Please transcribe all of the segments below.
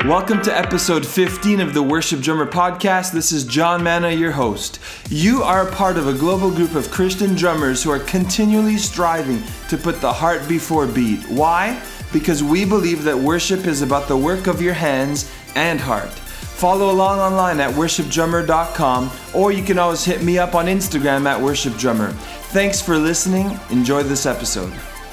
Welcome to episode 15 of the Worship Drummer podcast. This is John Manna, your host. You are a part of a global group of Christian drummers who are continually striving to put the heart before beat. Why? Because we believe that worship is about the work of your hands and heart. Follow along online at worshipdrummer.com, or you can always hit me up on Instagram at worshipdrummer. Thanks for listening. Enjoy this episode.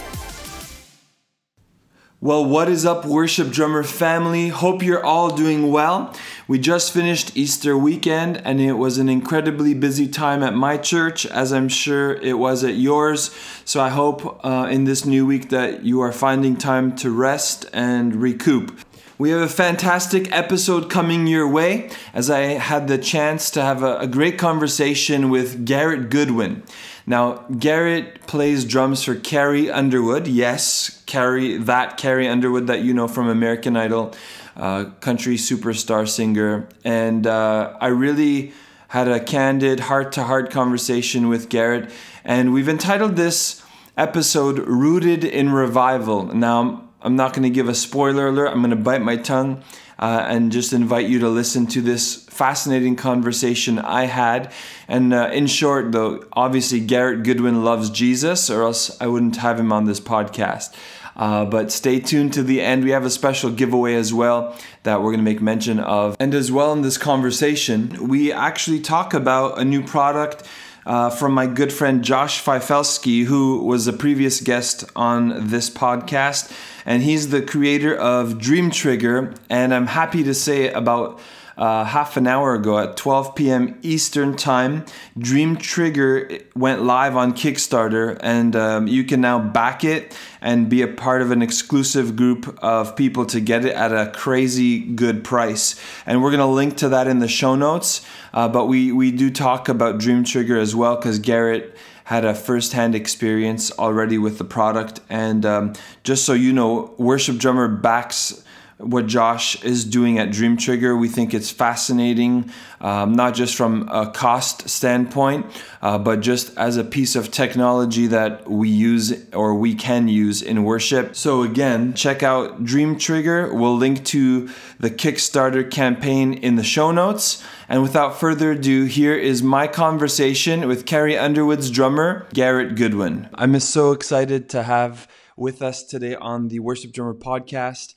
Well, what is up, Worship Drummer family? Hope you're all doing well. We just finished Easter weekend, and it was an incredibly busy time at my church, as I'm sure it was at yours. So I hope in this new week that you are finding time to rest and recoup. We have a fantastic episode coming your way, as I had the chance to have a great conversation with Garrett Goodwin. Now, Garrett plays drums for Carrie Underwood. Yes, Carrie Underwood that you know from American Idol, country superstar singer. And I really had a candid, heart-to-heart conversation with Garrett. And we've entitled this episode, Rooted in Revival. Now, I'm not going to give a spoiler alert. I'm going to bite my tongue and just invite you to listen to this fascinating conversation I had. And in short, though, obviously Garrett Goodwin loves Jesus, or else I wouldn't have him on this podcast. But stay tuned to the end. We have a special giveaway as well that we're going to make mention of. And as well in this conversation, we actually talk about a new product from my good friend Josh Fifelski, who was a previous guest on this podcast. And he's the creator of Dream Trigger. And I'm happy to say about half an hour ago at 12 p.m. Eastern Time, Dream Trigger went live on Kickstarter, and you can now back it and be a part of an exclusive group of people to get it at a crazy good price. And we're going to link to that in the show notes. But we do talk about Dream Trigger as well, because Garrett had a first-hand experience already with the product. And just so you know, Worship Drummer backs what Josh is doing at Dream Trigger. We think it's fascinating, not just from a cost standpoint, but just as a piece of technology that we use or we can use in worship. So again, check out Dream Trigger. We'll link to the Kickstarter campaign in the show notes. And without further ado, here is my conversation with Carrie Underwood's drummer, Garrett Goodwin. I'm so excited to have with us today on the Worship Drummer podcast,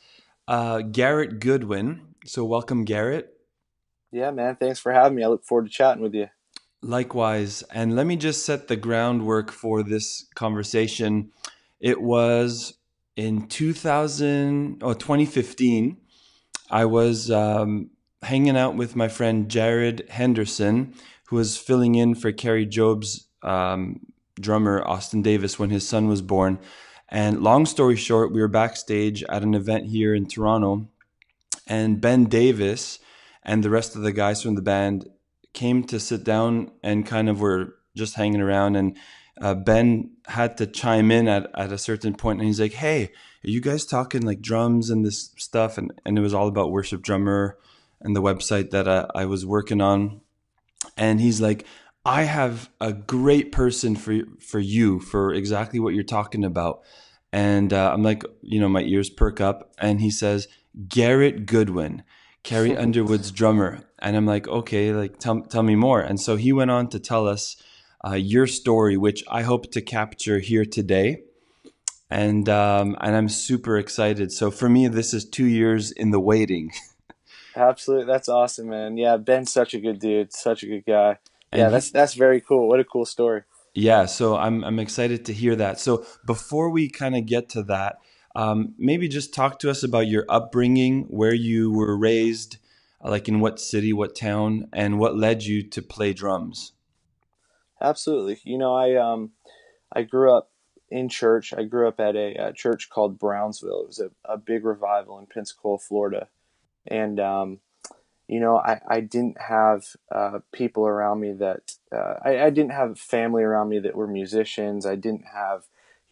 Garrett Goodwin. So welcome, Garrett. Yeah, man. Thanks for having me. I look forward to chatting with you. Likewise. And let me just set the groundwork for this conversation. It was in 2015. I was hanging out with my friend Jared Henderson, who was filling in for Carrie Job's drummer, Austin Davis, when his son was born. And long story short, we were backstage at an event here in Toronto, and Ben Davis and the rest of the guys from the band came to sit down and kind of were just hanging around. And Ben had to chime in at a certain point, and he's like, "Hey, are you guys talking like drums and this stuff?" And it was all about Worship Drummer and the website that I was working on. And he's like, "I have a great person for you for exactly what you're talking about." And I'm like, my ears perk up. And he says, "Garrett Goodwin, Carrie Underwood's drummer." And I'm like, okay, like tell me more. And so he went on to tell us your story, which I hope to capture here today. And I'm super excited. So for me, this is 2 years in the waiting. Absolutely. That's awesome, man. Yeah, Ben's such a good dude, such a good guy. Yeah, that's very cool. What a cool story. Yeah, so I'm excited to hear that. So before we kind of get to that, maybe just talk to us about your upbringing, where you were raised, like in what city, what town, and what led you to play drums. Absolutely. I grew up in church. I grew up at a church called Brownsville. It was a big revival in Pensacola, Florida. And I didn't have people around me that I didn't have family around me that were musicians. I didn't have,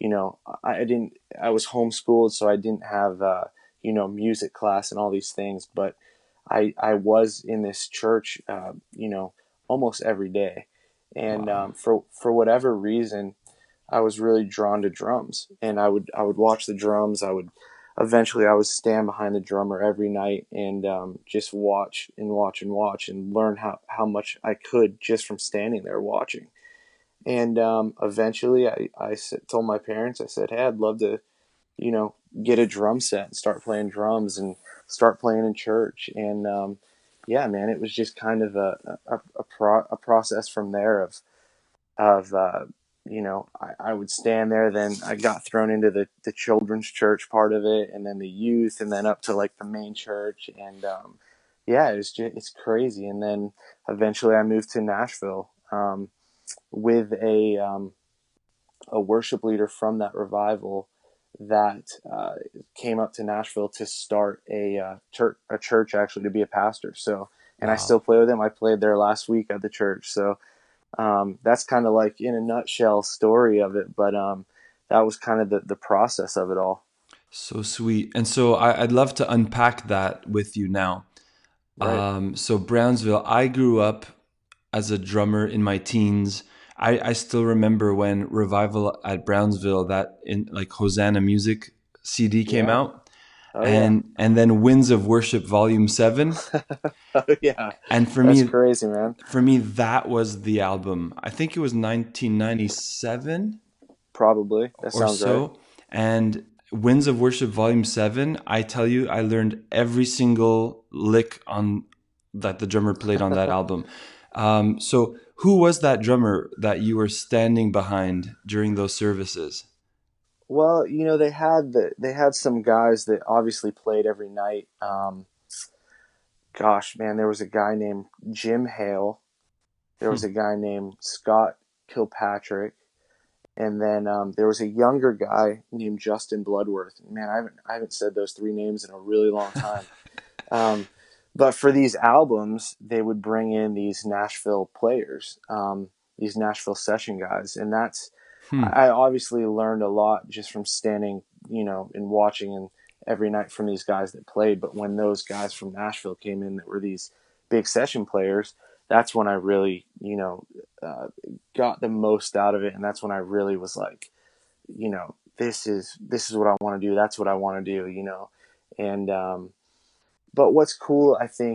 I was homeschooled, so I didn't have, music class and all these things. But I was in this church, almost every day. And Wow. For whatever reason, I was really drawn to drums, and I would watch the drums. I would eventually I would stand behind the drummer every night and just watch and watch and watch and learn how much I could just from standing there watching. And eventually told my parents, I said, hey, I'd love to, get a drum set and start playing drums and start playing in church. And yeah, man, it was just kind of a process from there of I would stand there. Then I got thrown into the children's church part of it, and then the youth, and then up to like the main church. And yeah, it's crazy. And then eventually I moved to Nashville with a worship leader from that revival that came up to Nashville to start a church, actually, to be a pastor. So, and I still Wow. play with him. I played there last week at the church. So that's kind of like in a nutshell story of it. But that was kind of the process of it all. So sweet. And so I'd love to unpack that with you now. Right. So Brownsville, I grew up as a drummer in my teens. I still remember when Revival at Brownsville, that in like Hosanna Music CD came Yeah. out, Oh yeah. and then Winds of Worship Volume 7. Oh yeah. And That's crazy, man. for me that was the album. I think it was 1997 Probably. That or sounds right. so. And Winds of Worship Volume 7, I tell you, I learned every single lick on that the drummer played on that album. So who was that drummer that you were standing behind during those services? Well, they had some guys that obviously played every night. Gosh, man, there was a guy named Jim Hale. There was Hmm. a guy named Scott Kilpatrick, and then there was a younger guy named Justin Bloodworth. Man, I haven't said those three names in a really long time. Um, but for these albums, they would bring in these Nashville players, these Nashville session guys, and Hmm. I obviously learned a lot just from standing, and watching and every night from these guys that played. But when those guys from Nashville came in that were these big session players, that's when I really, got the most out of it, and that's when I really was like, this is what I want to do. That's what I want to do. And but what's cool, I think,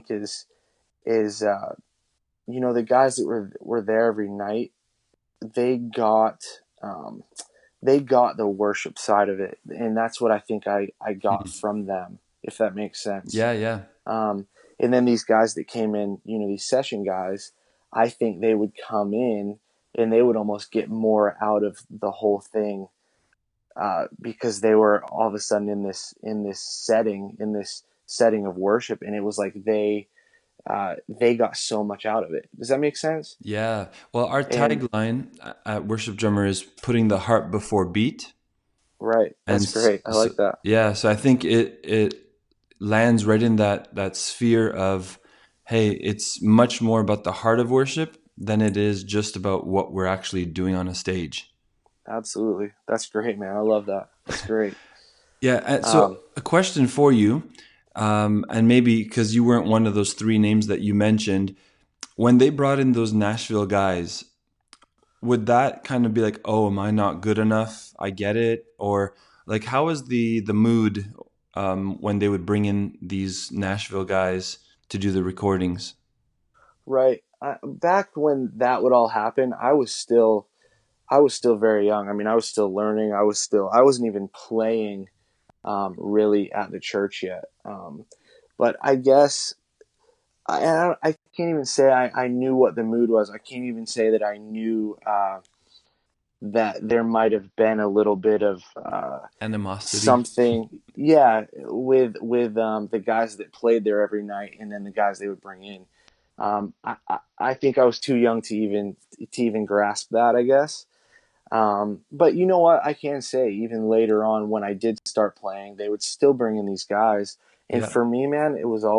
is the guys that were there every night, they got um, they got the worship side of it, and that's what I think I got Hmm. from them, if that makes sense. Yeah, yeah. Um, and then these guys that came in, these session guys, I think they would come in and they would almost get more out of the whole thing because they were all of a sudden in this setting of worship, and it was like they got so much out of it. Does that make sense? Yeah. Well, our And tagline at Worship Drummer is putting the heart before beat. right, And that's great. I so like that. yeah, so I think it lands right in that sphere of, hey, it's much more about the heart of worship than it is just about what we're actually doing on a stage. Absolutely, that's great, man. I love that. That's great. Yeah, and so Um, a question for you, and maybe because you weren't one of those three names that you mentioned, when they brought in those Nashville guys, would that kind of be like, oh, am I not good enough? I get it, or like, how was the mood when they would bring in these Nashville guys to do the recordings? right. Back when that would all happen, I was still very young. I mean, I was still learning. I wasn't even playing really at the church yet. But I guess I can't even say I knew what the mood was. I can't even say that I knew that there might have been a little bit of Animosity. something, yeah, with the guys that played there every night, and then the guys they would bring in. I think I was too young to even grasp that, I guess. But you know what? I can say even later on when I did start playing, they would still bring in these guys, and Yeah. for me, man,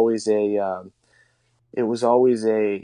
it was always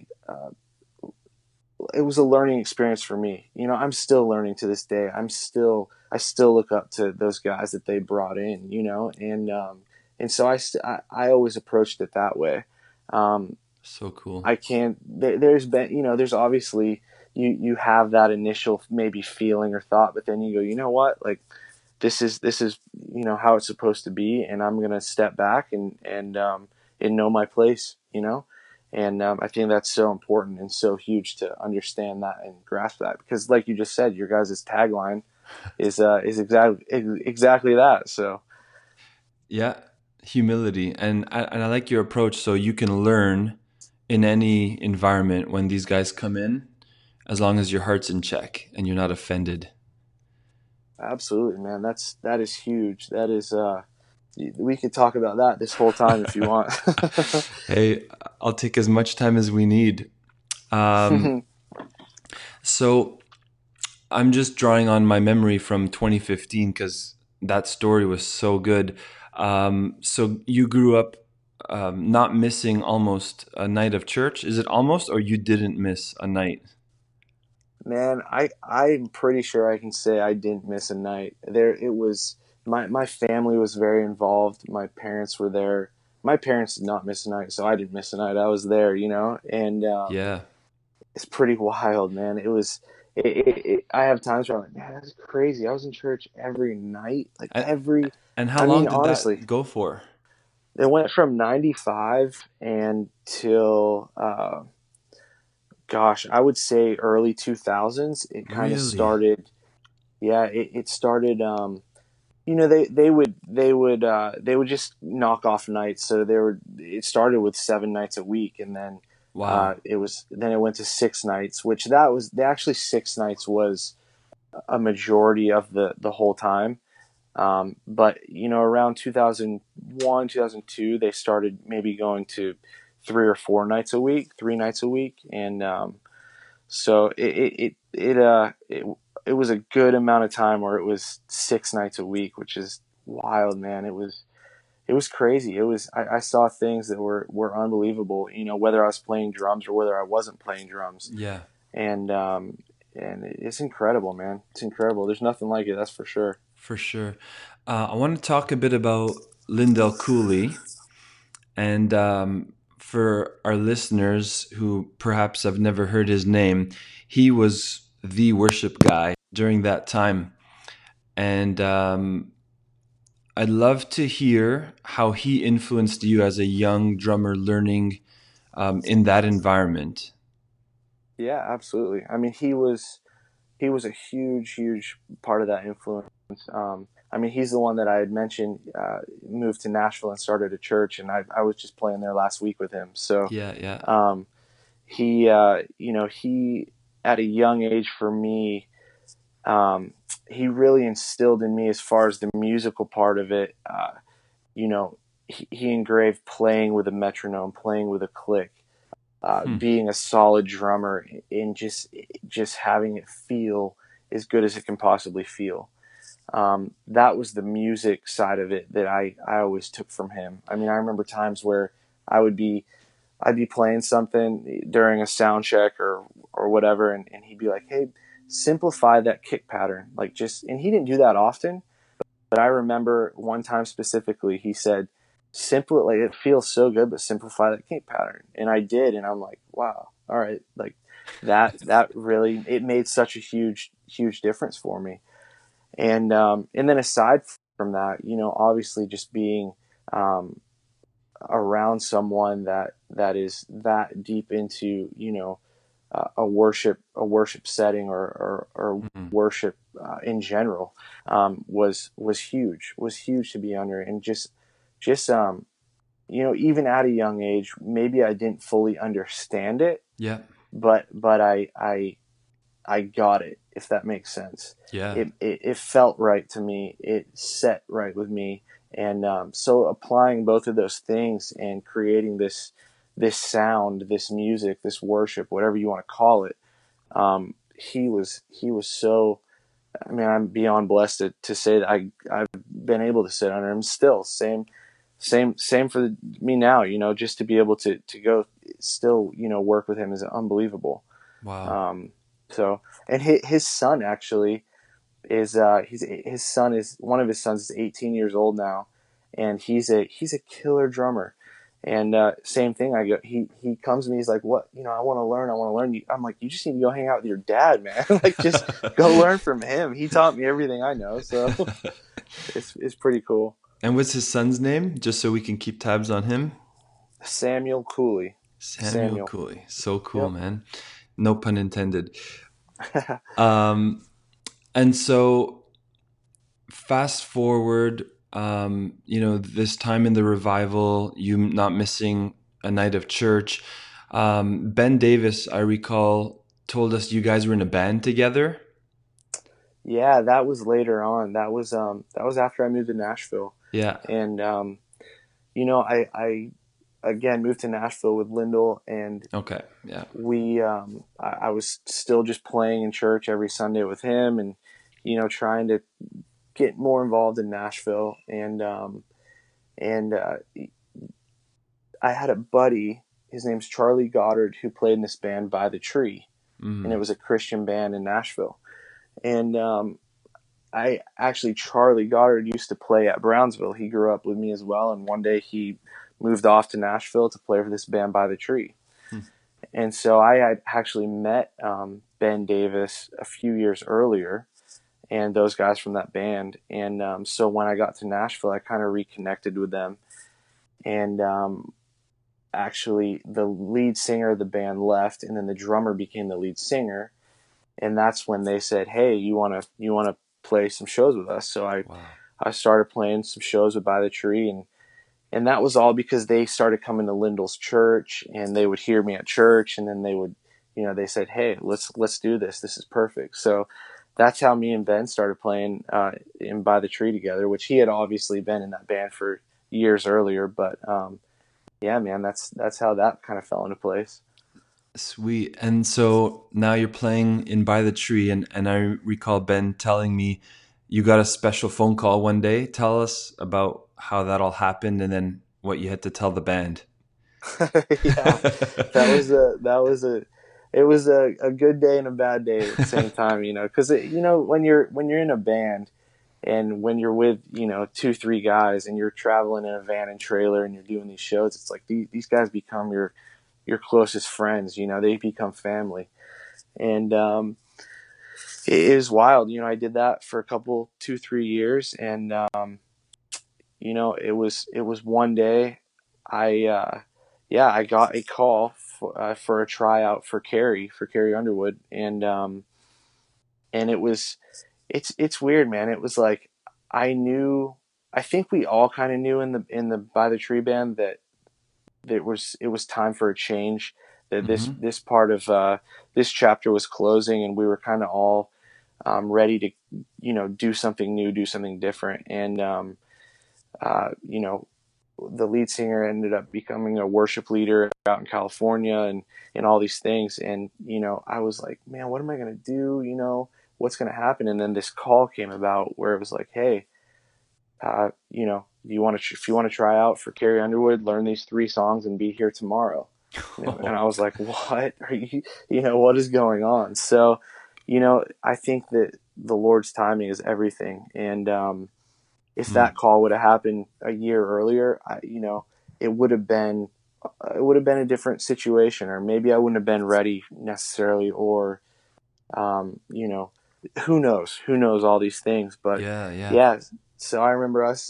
a learning experience for me. I'm still learning to this day. I still look up to those guys that they brought in. And so I always approached it that way. Um, So cool. I can't. There's been, there's obviously you have that initial maybe feeling or thought, but then you go, you know what, like this is how it's supposed to be, and I'm gonna step back and know my place, and I think that's so important and so huge to understand that and grasp that, because like you just said, your guys' tagline is exactly that. So Yeah, humility, and I like your approach. So you can learn in any environment when these guys come in, as long as your heart's in check and you're not offended. absolutely, man, that is huge. That is we could talk about that this whole time if you want. Hey, I'll take as much time as we need. Um, so I'm just drawing on my memory from 2015 because that story was so good. So you grew up not missing almost a night of church. Is it almost, or you didn't miss a night? Man, I'm pretty sure I can say I didn't miss a night. There it was, my family was very involved. My parents were there. My parents did not miss a night, so I didn't miss a night. I was there, and Yeah. it's pretty wild, man. It was I have times where I'm like, man, that's crazy. I was in church every night, like And, every and how I mean, long did honestly, that go for? it went from 95 and till gosh, I would say early 2000s. It kind of Really? started. Yeah, it started. They would just knock off nights. So it started with 7 nights a week, and then Wow. it went to 6 nights, which that was actually 6 nights was a majority of the whole time. But around 2001, 2002, they started maybe going to 3 or 4 nights a week, 3 nights a week, and so it was a good amount of time where it was 6 nights a week, which is wild, man. It was crazy. I saw things that were unbelievable. Whether I was playing drums or whether I wasn't playing drums, Yeah, and it's incredible, man. It's incredible. There's nothing like it. That's for sure. for sure. I want to talk a bit about Lindell Cooley. And for our listeners who perhaps have never heard his name, he was the worship guy during that time. And I'd love to hear how he influenced you as a young drummer learning in that environment. Yeah, absolutely. I mean, he was a huge, huge part of that influence. I mean, he's the one that I had mentioned moved to Nashville and started a church, and I was just playing there last week with him. So Yeah, yeah. um, he at a young age for me, he really instilled in me as far as the musical part of it. You know, he engraved playing with a metronome, playing with a click, Hmm. being a solid drummer, and just having it feel as good as it can possibly feel. That was the music side of it that I always took from him. I mean, I remember times where I would be I'd be playing something during a sound check or whatever, and he'd be like, "Hey, simplify that kick pattern." Like and he didn't do that often, but I remember one time specifically, he said, "Simple, like it feels so good, but simplify that kick pattern." And I did, and I'm like, "Wow, all right." Like that really it made such a huge huge difference for me. And then aside from that, obviously just being um, around someone that is that deep into a worship setting or Mhm. worship in general was huge to be under, and just even at a young age, maybe I didn't fully understand it, Yeah, but I got it, if that makes sense. yeah. It felt right to me. It set right with me. And so applying both of those things and creating this sound, this music, this worship, whatever you want to call it, he was so. I mean, I'm beyond blessed to say that I've been able to sit under him still. Same for me now. Just to be able to go still work with him is unbelievable. Wow. Um, so, and his son actually is his son is one of his sons is 18 years old now, and he's a killer drummer, And same thing. He comes to me. He's like, "What? I want to learn. I want to learn." I'm like, "You just need to go hang out with your dad, man. Like, just go learn from him. He taught me everything I know." So it's pretty cool. And what's his son's name? Just so we can keep tabs on him. Samuel Cooley. Samuel Samuel. Cooley. So cool, Yep. man. No pun intended. Um, and so fast forward, this time in the revival, you not missing a night of church. Ben Davis, I recall, told us you guys were in a band together. Yeah, that was later on. That was after I moved to Nashville, Yeah. and I again moved to Nashville with Lyndall, and Okay. Yeah. I was still just playing in church every Sunday with him, and trying to get more involved in Nashville, and I had a buddy. His name's Charlie Goddard, who played in this band By the Tree, and it Mm. was a Christian band in Nashville. And I actually, Charlie Goddard used to play at Brownsville. He grew up with me as well, and one day he moved off to Nashville to play for this band By the Tree. Hmm. And so I had actually met Ben Davis a few years earlier, and those guys from that band. And so when I got to Nashville, I kind of reconnected with them. And actually, the lead singer of the band left, and then the drummer became the lead singer. And that's when they said, "Hey, you wanna play some shows with us?" So I Wow. I started playing some shows with By the Tree, and that was all because they started coming to Lyndall's church, and they would hear me at church, and then they would, they said, "Hey, let's do this. This is perfect." So that's how me and Ben started playing in By the Tree together, which he had obviously been in that band for years earlier. But yeah, man, that's how that kind of fell into place. Sweet. And so now you're playing in By the Tree, and I recall Ben telling me you got a special phone call one day. Tell us about how that all happened and then what you had to tell the band. Yeah, that was a it was a good day and a bad day at the same time, because when you're in a band and when you're with 2 3 guys and you're traveling in a van and trailer and you're doing these shows, it's like these guys become your closest friends. They become family, and it is wild. I did that for a couple 2 3 years, and it was one day I yeah, I got a call for a tryout for Carrie Underwood, and it's weird, man. It was like I knew, I think we all kind of knew in the By the Tree band that it was time for a change, that this Hmm. this part of this chapter was closing, and we were kind of all ready to do something new, do something different, and uh, you know the lead singer ended up becoming a worship leader out in California, and all these things. And, I was like, man, what am I going to do? What's going to happen? And then this call came about where it was like, hey, if you want to try out for Carrie Underwood, learn these 3 songs and be here tomorrow. And I was like, what are what is going on? So, I think that the Lord's timing is everything. And, if that call would have happened a year earlier, it would have been a different situation, or maybe I wouldn't have been ready necessarily, or you know, who knows all these things. But Yeah, yeah. yeah, so I remember us,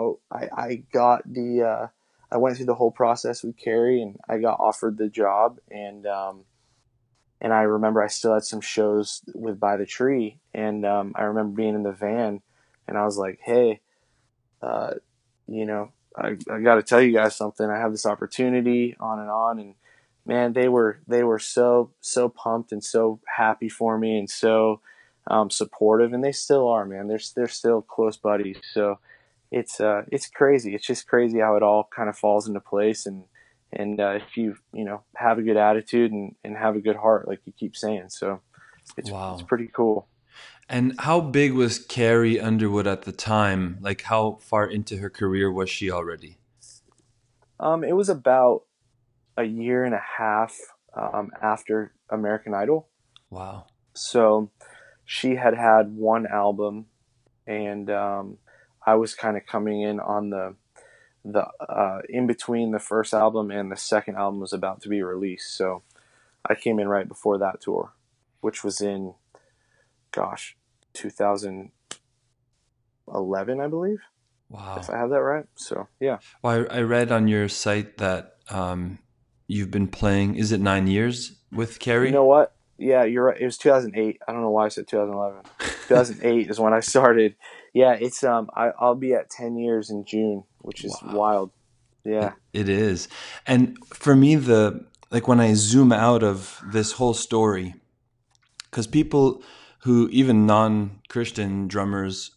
I went through the whole process with Carrie, and I got offered the job, and I remember I still had some shows with By the Tree, and I remember being in the van, and I was like, hey, uh, I got to tell you guys something. I have this opportunity, on and on. And man, they were so pumped and so happy for me, and so supportive, and they still are, man. They're still close buddies. So it's crazy. It's just crazy how it all kind of falls into place. And if you have a good attitude and have a good heart, like you keep saying. So it's Wow. pretty cool. And how big was Carrie Underwood at the time? Like, how far into her career was she already? It was about a year and a half after American Idol. Wow. So she had one album, and I was kind of coming in on the in between the first album and the second album was about to be released. So I came in right before that tour, which was in, gosh, 2011, I believe, if Wow. I have that right. So yeah. Well, I read on your site that you've been playing, is it 9 years with You Carrie? know what? Yeah, you're right. It was 2008. I don't know why I said 2011. 2008 is when I started. Yeah, it's I'll be at 10 years in June, which is Wow. wild. Yeah. It is. And for me, like when I zoom out of this whole story, because people who, even non-Christian drummers,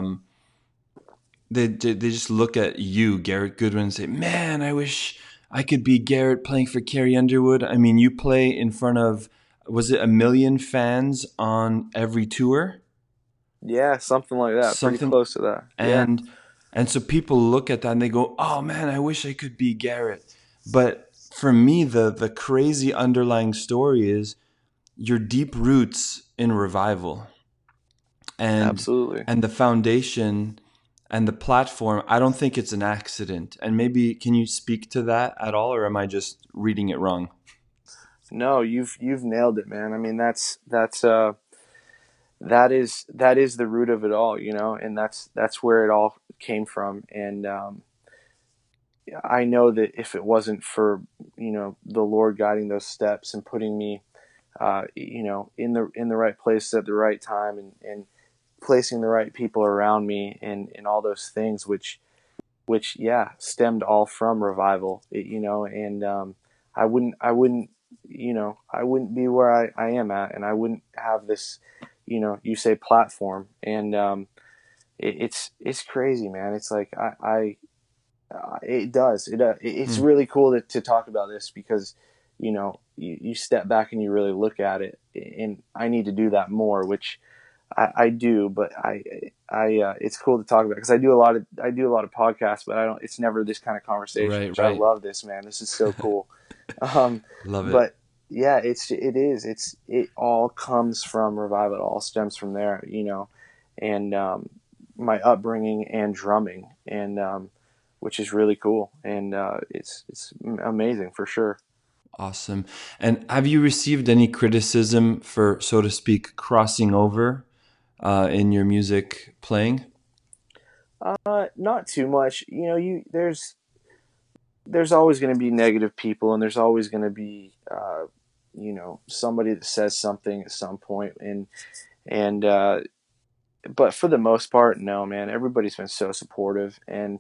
they just look at you, Garrett Goodwin, and say, "Man, I wish I could be Garrett playing for Carrie Underwood." I mean, you play in front of, was it 1 million fans on every tour? Yeah, something like that. Pretty Something, close to that. Yeah. and so people look at that and they go, "Oh man, I wish I could be Garrett." But for me, the crazy underlying story is your deep roots in revival, and Absolutely. the foundation and the platform. I don't think it's an accident. And maybe can you speak to that at all, or am I just reading it wrong? No, you've nailed it, man. I mean, that is the root of it all, and that's where it all came from. And I know that if it wasn't for the Lord guiding those steps and putting me in the right place at the right time, and placing the right people around me, and all those things, which yeah, stemmed all from revival, and I wouldn't be where I am at, and I wouldn't have this, you say platform. And it's crazy, man. It's like it's Hmm. really cool to talk about this, because you step back and you really look at it, and I need to do that more, which I do. But it's cool to talk about, because I do a lot of podcasts, but I don't it's never this kind of conversation, Right, which I right. love. This, man, this is so cool. um Love it. but yeah, it all comes from revival. It all stems from there, and my upbringing and drumming, and which is really cool. And it's amazing for sure. Awesome. And have you received any criticism for, so to speak, crossing over in your music playing? Not too much. You there's always going to be negative people, and there's always going to be somebody that says something at some point. And but for the most part, no, man. Everybody's been so supportive. And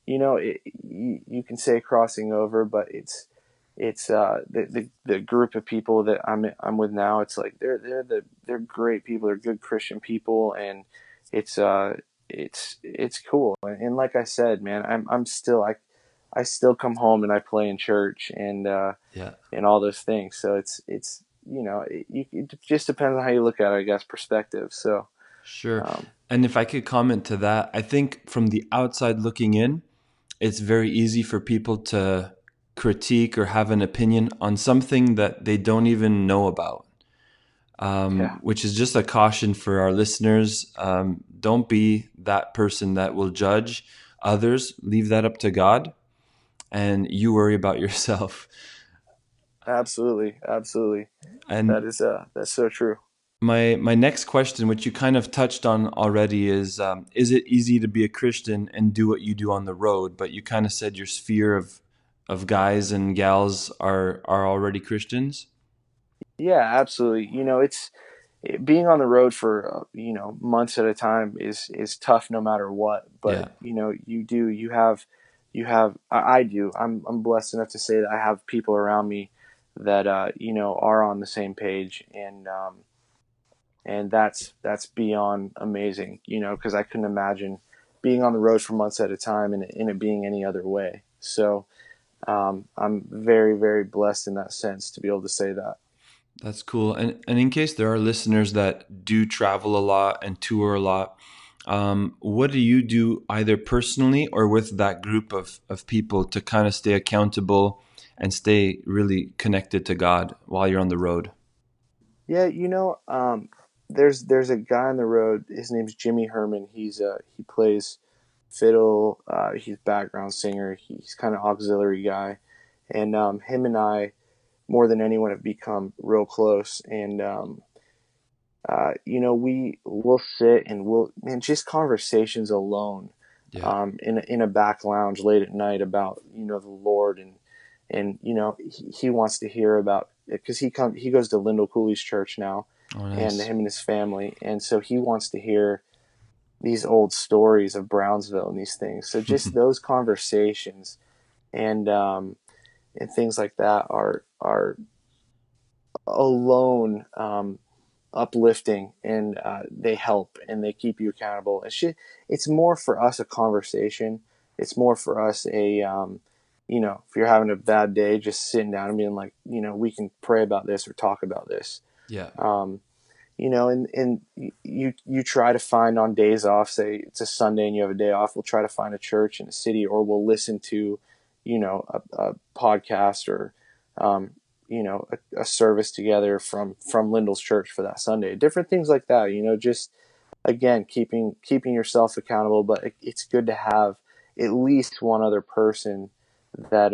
you can say crossing over, but it's the group of people that I'm with now. It's like they're great people. They're good Christian people. And it's it's cool. And like I said, man, I'm still I still come home and I play in church, Yeah, and all those things. So it's it just depends on how you look at it, I guess, perspective. So sure. um, And if I could comment to that, I think from the outside looking in, it's very easy for people to critique or have an opinion on something that they don't even know about, yeah, which is just a caution for our listeners. Don't be that person that will judge others. Leave that up to God, and you worry about yourself. absolutely, absolutely. And That's so true. my next question, which you kind of touched on already, is it easy to be a Christian and do what you do on the road? But you kind of said your sphere of guys and gals are already Christians. Yeah, absolutely. Being on the road for months at a time is tough, no matter what. But Yeah, you have I do. I'm blessed enough to say that I have people around me that are on the same page. And that's beyond amazing, because I couldn't imagine being on the road for months at a time, and it being any other way. So I'm very, very blessed in that sense to be able to say that. that's cool. And in case there are listeners that do travel a lot and tour a lot, what do you do either personally or with that group of people to kind of stay accountable and stay really connected to God while you're on the road? Yeah, there's a guy on the road. His name's Jimmy Herman. He plays fiddle. He's background singer. He's kind of auxiliary guy, and him and I, more than anyone, have become real close. And we will sit and just conversations alone, Yeah. in a back lounge late at night about the Lord, and he wants to hear about it because he goes to Lyndall Cooley's church now, Oh, and nice. him and his family, and so he wants to hear these old stories of Brownsville and these things. So just those conversations and things like that are alone uplifting, and they help and they keep you accountable. It's more for us a conversation. It's more for us if you're having a bad day, just sitting down and being like, we can pray about this or talk about this. Yeah. And you try to find on days off, say it's a Sunday and you have a day off, we'll try to find a church in a city, or we'll listen to, a podcast, or, a service together from Lyndall's church for that Sunday, different things like that, just again, keeping yourself accountable. But it's good to have at least one other person that,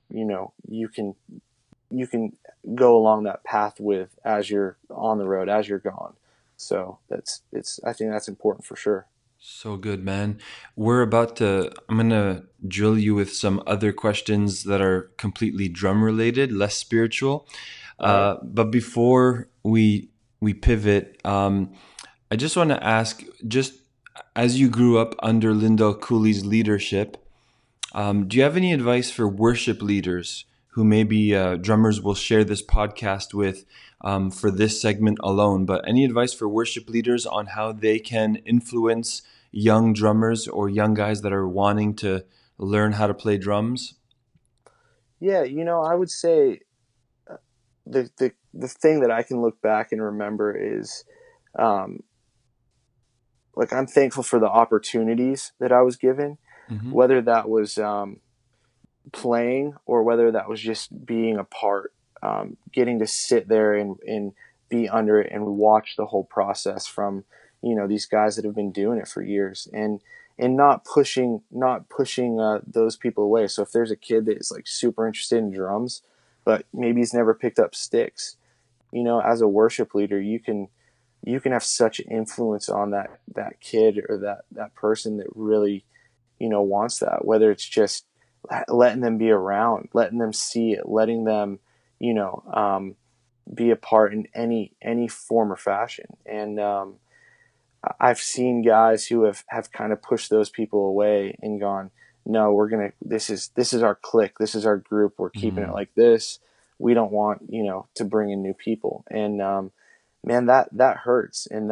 you can go along that path with as you're on the road, as you're gone. So I think that's important for sure. So good, man. I'm going to drill you with some other questions that are completely drum related, less spiritual. All right. But before we pivot, I just want to ask, just as you grew up under Lyndall Cooley's leadership, do you have any advice for worship leaders who maybe drummers will share this podcast with for this segment alone? But any advice for worship leaders on how they can influence young drummers or young guys that are wanting to learn how to play drums? Yeah, I would say the thing that I can look back and remember is, um, like, I'm thankful for the opportunities that I was given, Mm-hmm. whether that was playing or whether that was just being a part, getting to sit there and be under it and watch the whole process from these guys that have been doing it for years, and not pushing those people away. So if there's a kid that is like super interested in drums, but maybe he's never picked up sticks, as a worship leader, you can have such an influence on that kid or that person that really wants that, whether it's just letting them be around, letting them see it, letting them you know be a part in any form or fashion. And I've seen guys who have kind of pushed those people away and gone, no, this is our clique, this is our group, we're keeping it Mm, like this, we don't want to bring in new people. And man, that hurts, and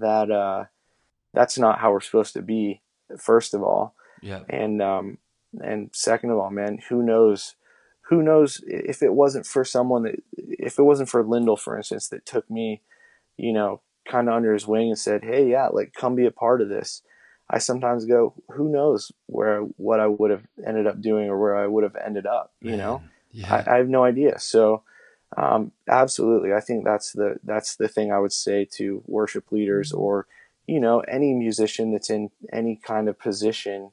that's not how we're supposed to be, first of all. yeah. And second of all, man, who knows if it wasn't for if it wasn't for Lyndall, for instance, that took me, kind of under his wing and said, hey, yeah, like, come be a part of this. I sometimes go, who knows what I would have ended up doing or where I would have ended up, Man. I, Yeah. I have no idea. So, absolutely. I think that's the thing I would say to worship leaders, or, any musician that's in any kind of position,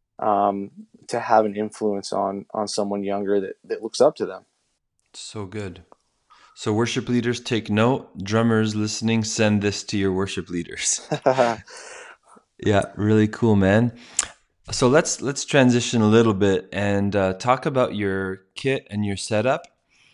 to have an influence on someone younger that looks up to them. So good. So worship leaders, take note. Drummers listening, send this to your worship leaders. Yeah, really cool, man. So let's transition a little bit and talk about your kit and your setup.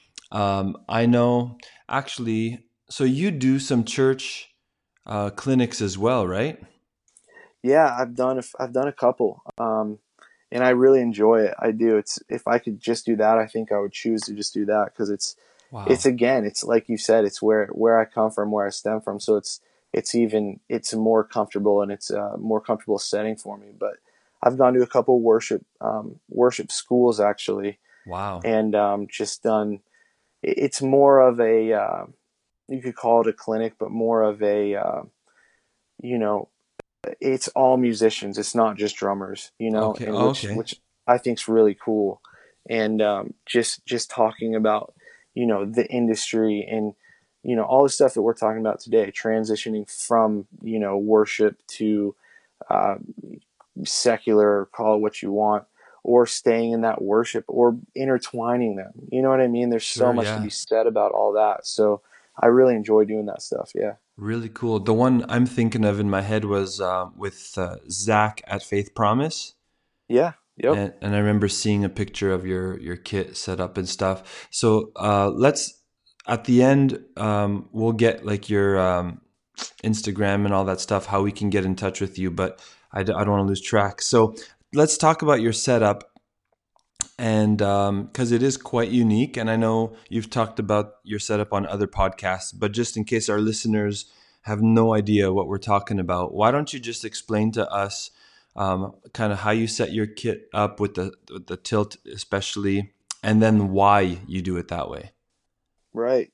I know, actually. So you do some church clinics as well, right? Yeah, I've done a couple, and I really enjoy it. I do. It's If I could just do that, I think I would choose to just do that, because it's Wow. again, it's like you said, it's where I come from, where I stem from. So it's more comfortable, and it's a more comfortable setting for me. But I've gone to a couple worship schools, actually, Wow. and just done. It's more of a, you could call it a clinic, but more of a, you know it's all musicians. It's not just drummers, Okay. and Okay. which I think's really cool. And just talking about the industry, and all the stuff that we're talking about today, transitioning from worship to uh, secular, call it what you want, or staying in that worship or intertwining them. You know what I mean? There's so Sure, much to yeah. be said about all that. So I really enjoy doing that stuff. Yeah. Really cool. The one I'm thinking of in my head was with Zach at Faith Promise. Yeah. Yep. And I remember seeing a picture of your kit set up and stuff. So let's at the end we'll get like your Instagram and all that stuff, how we can get in touch with you. But I don't want to lose track. So let's talk about your setup, and because it is quite unique, and I know you've talked about your setup on other podcasts, but just in case our listeners have no idea what we're talking about, why don't you just explain to us kind of how you set your kit up with the tilt especially, and then why you do it that way. Right.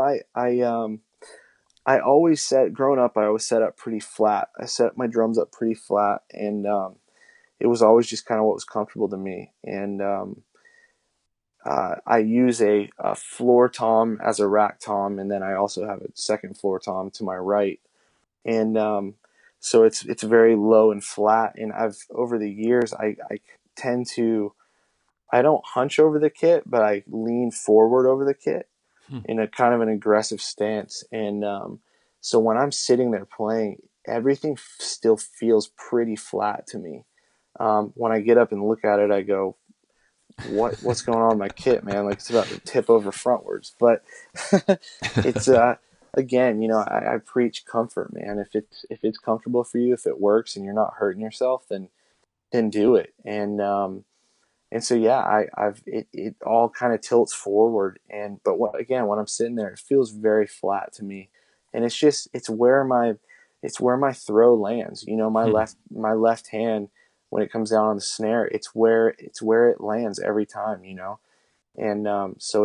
I always set growing up. I always set up pretty flat. I set my drums up pretty flat, and it was always just kind of what was comfortable to me. And I use a floor tom as a rack tom, and then I also have a second floor tom to my right. And so it's very low and flat. And I've over the years I tend to I don't hunch over the kit, but I lean forward over the kit Hmm. in a kind of an aggressive stance. And so when I'm sitting there playing, everything still feels pretty flat to me. When I get up and look at it, I go, what's going on with my kit, man? Like it's about to tip over frontwards. But it's again, I preach comfort, man. If it's comfortable for you, if it works and you're not hurting yourself, then do it. And so yeah, it all kind of tilts forward, but when I'm sitting there, it feels very flat to me, and it's where my throw lands. My Hmm. left hand, when it comes down on the snare, it's where it lands every time. And so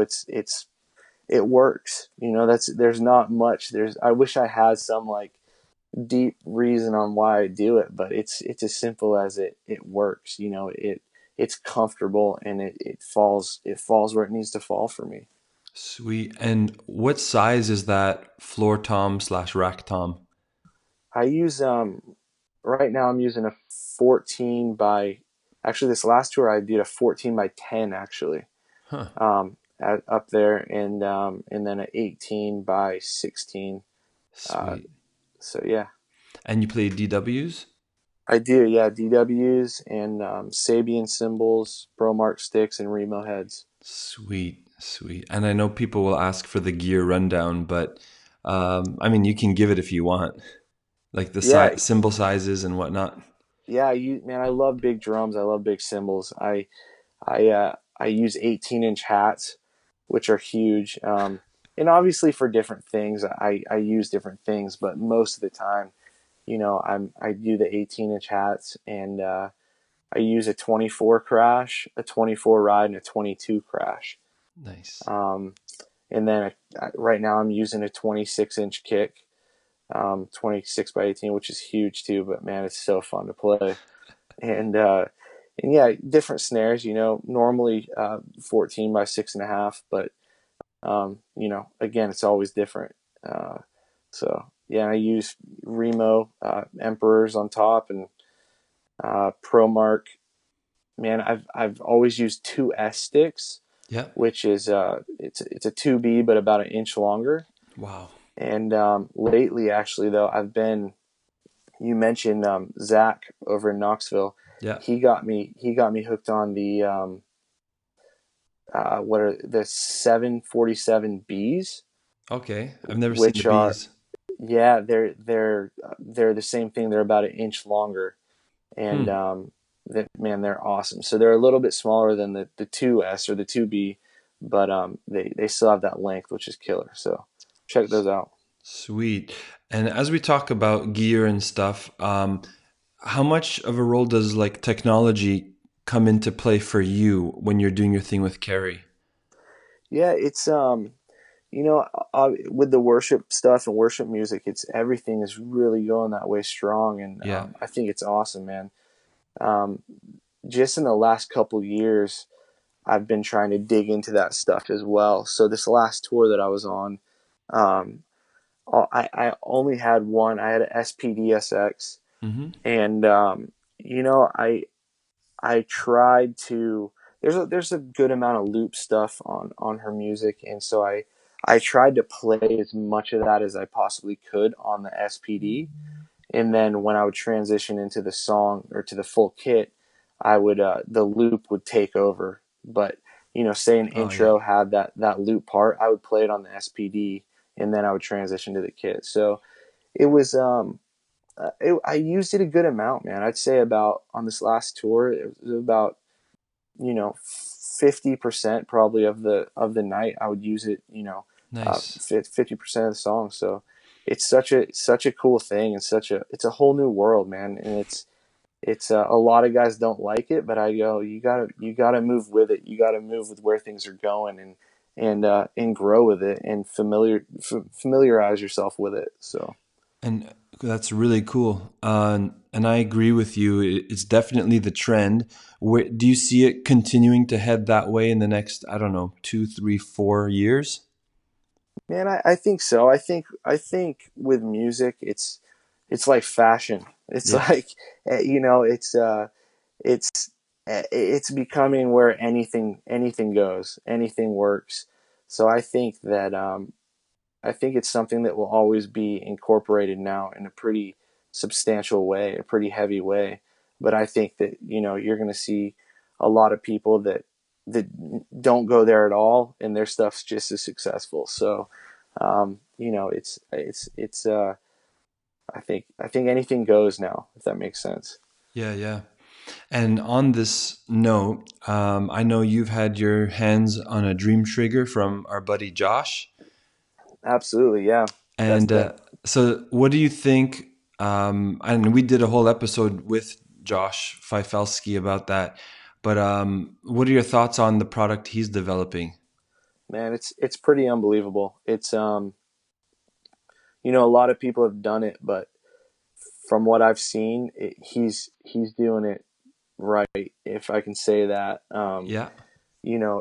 it works. There's not much. I wish I had some like deep reason on why I do it, but it's as simple as it works. It's comfortable, and it falls where it needs to fall for me. Sweet. And what size is that floor tom slash rack tom? I use right now I'm using a 14 by, actually this last tour I did a 14 by 10 actually, Huh. up there, and then an 18 by 16. Uh, Sweet. so yeah. And you play DWs? I do, yeah. DWs and Sabian cymbals, Bromark sticks, and Remo heads. Sweet, sweet. And I know people will ask for the gear rundown, but I mean, you can give it if you want, like the Yeah, cymbal sizes and whatnot. yeah. Man, I love big drums. I love big cymbals. I use 18-inch hats, which are huge. And obviously for different things, I use different things, but most of the time, I do the 18-inch hats, and I use a 24 crash, a 24 ride, and a 22 crash. Nice. Um, and then right now I'm using a 26-inch kick, 26 by 18, which is huge too. But man, it's so fun to play. And yeah, different snares. Normally 14 by 6.5, but again, it's always different. So yeah, I use Remo Emperors on top, and ProMark. Man, I've always used two S sticks, Yeah. which is it's a 2B but about an inch longer. Wow. And lately, actually, though, you mentioned Zach over in Knoxville. Yeah. He got me hooked on the what are the 747Bs, Okay. I've never seen the which are, bees. yeah, they're the same thing. They're about an inch longer, and Hmm. man, they're awesome. So they're a little bit smaller than the 2S or the 2B, but they still have that length, which is killer. So check those out. Sweet. And as we talk about gear and stuff, how much of a role does like technology come into play for you when you're doing your thing with Carrie? Yeah, it's with the worship stuff and worship music, it's everything is really going that way strong, and Yeah. I think it's awesome, man. Um, just in the last couple years, I've been trying to dig into that stuff as well. So this last tour that I was on, um, I only had one. I had an SPDSX, Mm-hmm. and you know, I tried to. There's a good amount of loop stuff on her music, and so I tried to play as much of that as I possibly could on the SPD, and then when I would transition into the song or to the full kit, I would the loop would take over. But say an Oh yeah. intro had that loop part, I would play it on the SPD, and then I would transition to the kit. So it was I used it a good amount, man. I'd say about on this last tour, it was about 50% probably of the night I would use it. Nice. 50% of the song. So it's such a cool thing, and it's a whole new world, man. And it's a lot of guys don't like it, but I go, you gotta move with it. You gotta move with where things are going, and grow with it, and familiarize yourself with it. So And that's really cool. And I agree with you. It's definitely the trend. Do you see it continuing to head that way in the next, I don't know, 2, 3, 4 years? man, I think so. I think with music, it's like fashion. It's Yeah. like it's it's becoming where anything goes, anything works. So I think it's something that will always be incorporated now in a pretty substantial way, a pretty heavy way. But I think that you're going to see a lot of people that don't go there at all, and their stuff's just as successful. So it's I think anything goes now, if that makes sense. Yeah, yeah. And on this note, I know you've had your hands on a Dream Trigger from our buddy Josh. Absolutely, yeah. Best And thing. so, what do you think? And we did a whole episode with Josh Fifelski about that. But what are your thoughts on the product he's developing? Man, it's pretty unbelievable. It's a lot of people have done it, but from what I've seen, he's doing it right, if I can say that. Yeah, You know,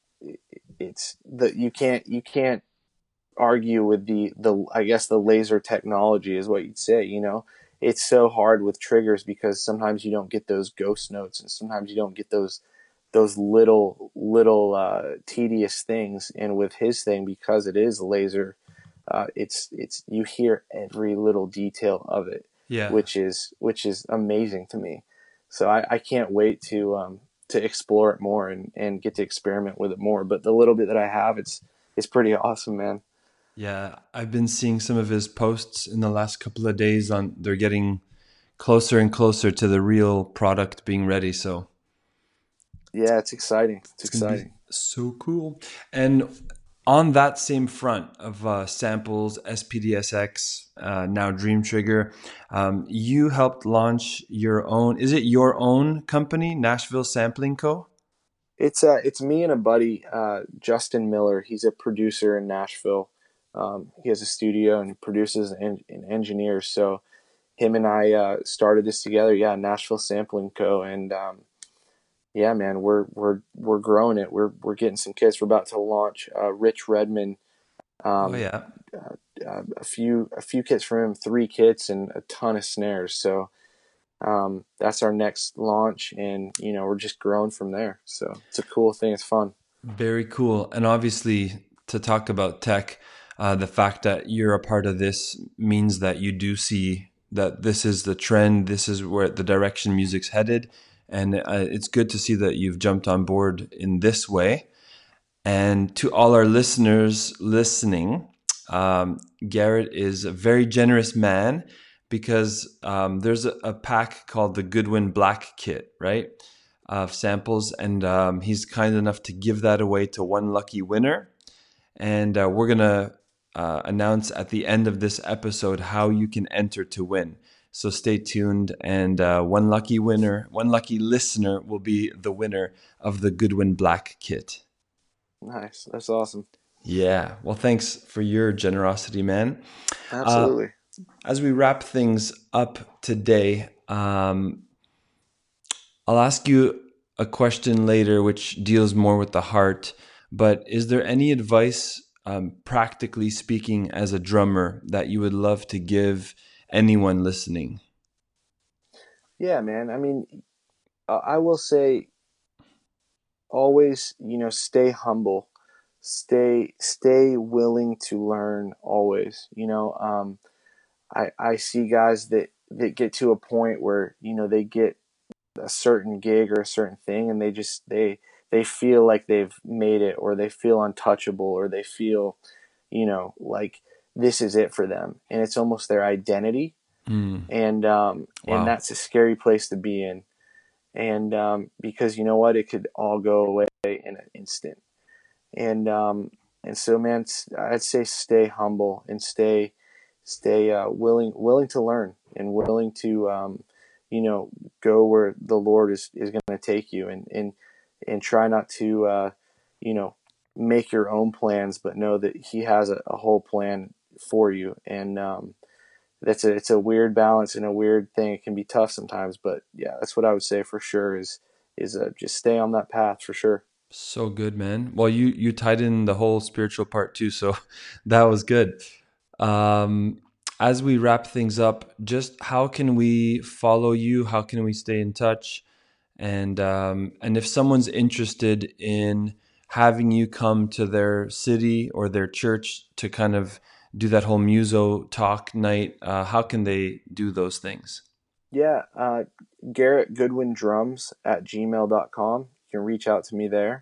it's the you can't argue with the I guess the laser technology is what you'd say. It's so hard with triggers because sometimes you don't get those ghost notes, and sometimes you don't get those little tedious things. And with his thing, because it is laser, it's you hear every little detail of it, yeah. which is amazing to me. So I can't wait to explore it more, and get to experiment with it more. But the little bit that I have, it's pretty awesome, man. Yeah, I've been seeing some of his posts in the last couple of days on they're getting closer and closer to the real product being ready. So Yeah, it's exciting. It's it's going to be exciting. so cool. And on that same front of samples, SPDSX, now Dream Trigger, you helped launch your own. Is it your own company, Nashville Sampling Co.? It's me and a buddy, Justin Miller. He's a producer in Nashville. He has a studio and produces and engineers. So him and I started this together. Yeah, Nashville Sampling Co. And yeah, man, we're growing it. We're getting some kits. We're about to launch Rich Redmond. Oh Um, yeah, a few kits from him, 3 kits and a ton of snares. So that's our next launch, and we're just growing from there. So it's a cool thing. It's fun. very cool. And obviously, to talk about tech, the fact that you're a part of this means that you do see that this is the trend, this is where the direction music's headed. And it's good to see that you've jumped on board in this way. And to all our listeners listening, Garrett is a very generous man because there's a pack called the Goodwin Black Kit, right? Of samples. And he's kind enough to give that away to one lucky winner. And we're going to announce at the end of this episode how you can enter to win. So stay tuned, and one lucky listener will be the winner of the Goodwin Black Kit. Nice. That's awesome. Yeah. Well, thanks for your generosity, man. Uh, Absolutely. as we wrap things up today, I'll ask you a question later, which deals more with the heart. But is there any advice, practically speaking, as a drummer, that you would love to give anyone listening? Yeah, man. I mean, I will say always, stay humble, stay willing to learn always. I see guys that get to a point where, they get a certain gig or a certain thing, and they feel like they've made it, or they feel untouchable, or they feel, like this is it for them, and it's almost their identity. And Wow. that's a scary place to be in. And because you know what, it could all go away in an instant. And so, man, I'd say stay humble and stay willing to learn, and willing to go where the Lord is going to take you, and try not to you know make your own plans, but know that He has a whole plan for you. And it's a weird balance and a weird thing. It can be tough sometimes, but yeah, that's what I would say for sure is just stay on that path for sure. So good, man. Well, you tied in the whole spiritual part too, so that was good. Um, as we wrap things up, just how can we follow you? How can we stay in touch? And if someone's interested in having you come to their city or their church to kind of do that whole muso talk night, how can they do those things? Yeah, Garrett Goodwin Drums at gmail.com. You can reach out to me there.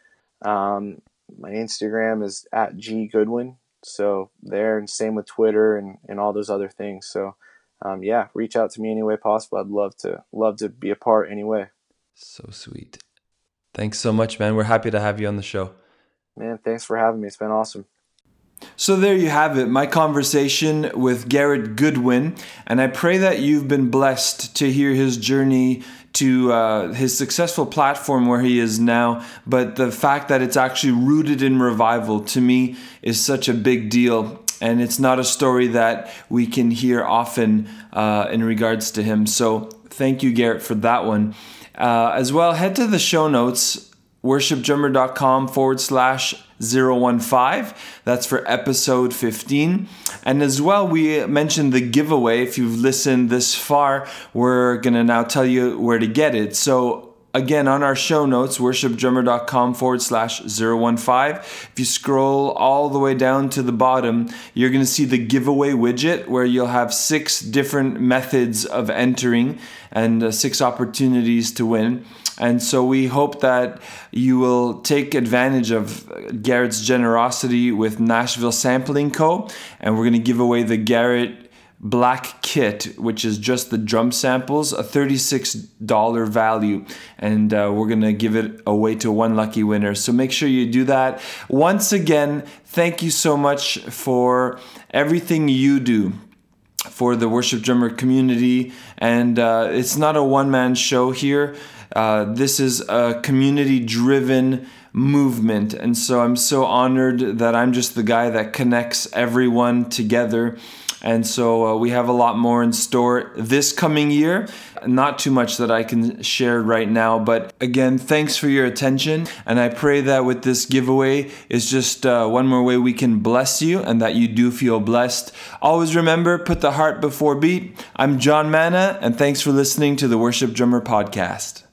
My Instagram is at ggoodwin. So there, and same with Twitter and all those other things. So yeah, reach out to me any way possible. I'd love to be a part anyway. So sweet. Thanks so much, man. We're happy to have you on the show. Man, thanks for having me. It's been awesome. So there you have it, my conversation with Garrett Goodwin, and I pray that you've been blessed to hear his journey to his successful platform where he is now. But the fact that it's actually rooted in revival, to me, is such a big deal. And it's not a story that we can hear often in regards to him. So thank you, Garrett, for that one. As well, head to the show notes, worshipdrummer.com/015. That's for episode 15. And as well, we mentioned the giveaway. If you've listened this far, we're going to now tell you where to get it. So again, on our show notes, worshipdrummer.com/015. If you scroll all the way down to the bottom, you're going to see the giveaway widget where you'll have 6 different methods of entering and 6 opportunities to win. And so we hope that you will take advantage of Garrett's generosity with Nashville Sampling Co. And we're going to give away the Garrett Black Kit, which is just the drum samples, a $36 value. And we're going to give it away to one lucky winner. So make sure you do that. Once again, thank you so much for everything you do for the Worship Drummer community. And it's not a one-man show here. This is a community-driven movement. And so I'm so honored that I'm just the guy that connects everyone together. And so we have a lot more in store this coming year. Not too much that I can share right now. But again, thanks for your attention. And I pray that with this giveaway is just one more way we can bless you and that you do feel blessed. Always remember, put the heart before beat. I'm John Manna, and thanks for listening to the Worship Drummer Podcast.